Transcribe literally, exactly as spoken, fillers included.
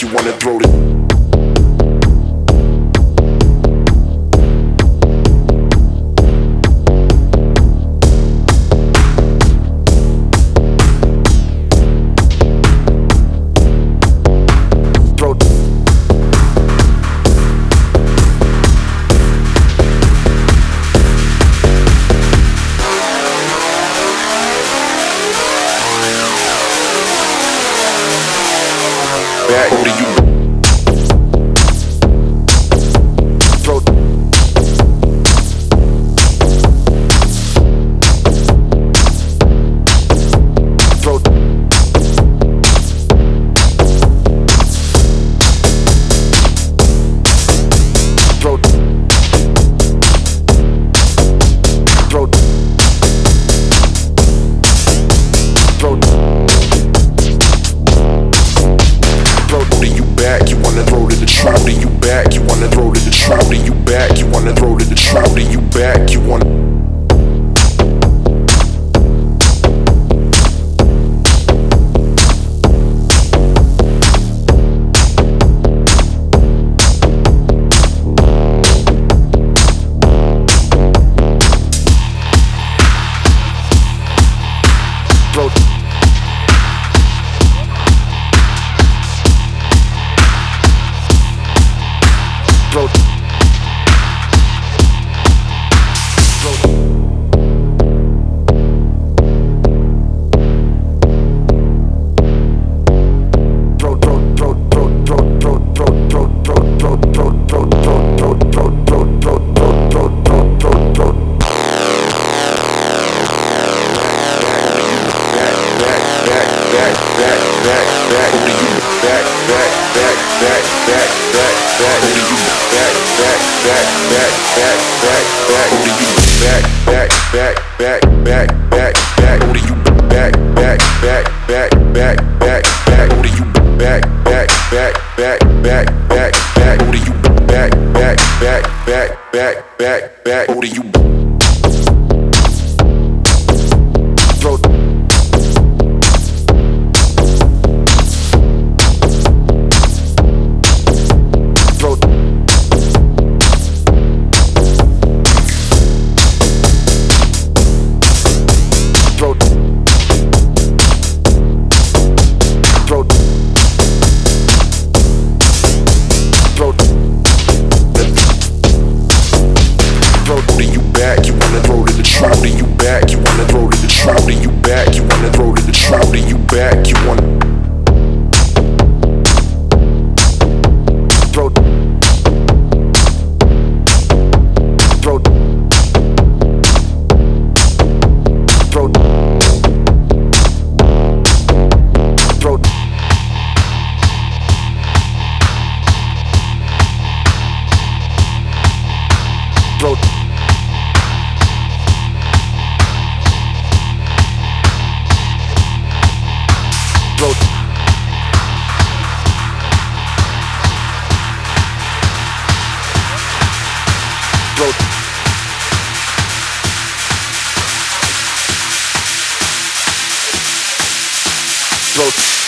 back, you wanna throw it. Back, what do you throw? Throw. Throw. Throw. Throw. To you back, you wanna throw to the trap. To you back, you wanna throw to the trap. To you back, you wanna throw to the trap. To you back, you wanna throw. Throw. Throw.